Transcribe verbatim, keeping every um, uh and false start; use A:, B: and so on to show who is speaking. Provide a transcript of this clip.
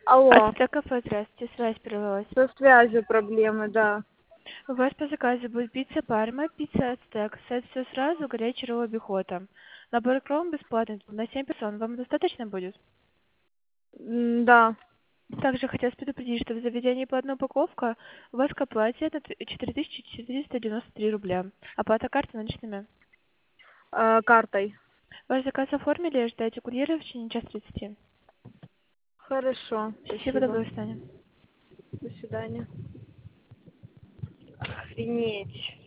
A: Алло,
B: Это кафе, здравствуйте, связь прервалась.
A: со связью проблемы, да.
B: У вас по заказу будет пицца Парма, пицца Ацтек, сет все сразу, горячий ролл обихода. Набор кром бесплатный на семь персон. Вам достаточно будет?
A: М, Да.
B: Также хотелось предупредить, что в заведении платная упаковка у вас к оплате это четыре тысячи четыреста девяносто три рубля. Оплата карты наличными.
A: Э, картой.
B: Ваш заказ оформили, ждайте курьера в течение часа тридцати.
A: Хорошо,
B: Всего
A: спасибо.
B: доброго, до свидания.
A: До свидания. Охренеть.